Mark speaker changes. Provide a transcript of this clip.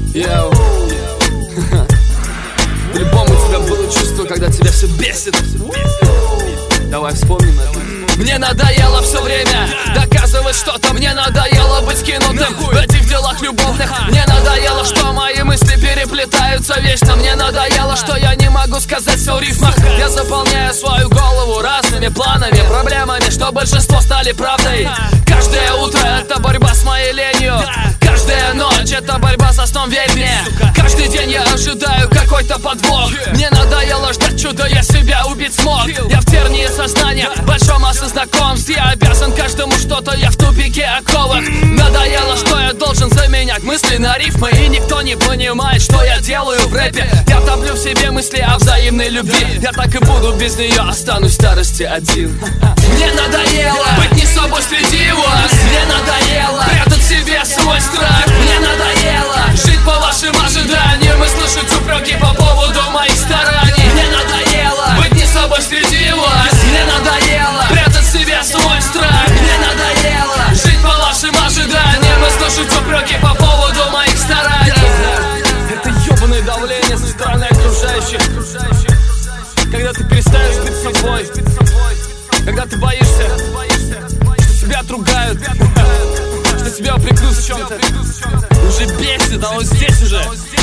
Speaker 1: Йоу. По-любому у тебя было чувство, когда тебя все бесит. Давай вспомним это. Мне надоело все время доказывать что-то. Мне надоело быть кинутым в этих делах любовных. Мне надоело, что мои мысли переплетаются вечно. Мне надоело, что я не могу сказать все в рифмах. Я заполняю свою голову разными планами, проблемами, что большинство стали правдой. Каждое утро это борьба с моей ленью. Каждая ночь это борьба за сном, верь мне. Каждый день я ожидаю какой-то подвох. Мне надоело ждать чуда, я себя убить смог. Я в тернии сознания, большом массы знакомств. Я обязан каждому что-то, я в тупике оковах. Надоело, что я должен заменять мысли на рифмы. И никто не понимает, что я делаю в рэпе. Я топлю в себе мысли о взаимной любви. Я так и буду без нее, останусь в старости один. Мне надоело быть не собой среди вас. Мне надоело прятать в себе свой страх. Мне надоело жить по вашим ожиданиям и слышать упреки по поводу моих стараний. Мне надоело быть не собой среди вас. Мне надоело прятать в себе свой страх. Мне надоело жить по вашим ожиданиям и слышать упреки по поводу моих стараний. Это ёбаное давление со стороны окружающих. Когда ты перестаешь быть собой, когда ты боишься, что тебя отругают, что тебя упрекнут в чем-то. Уже бесит, а вот здесь уже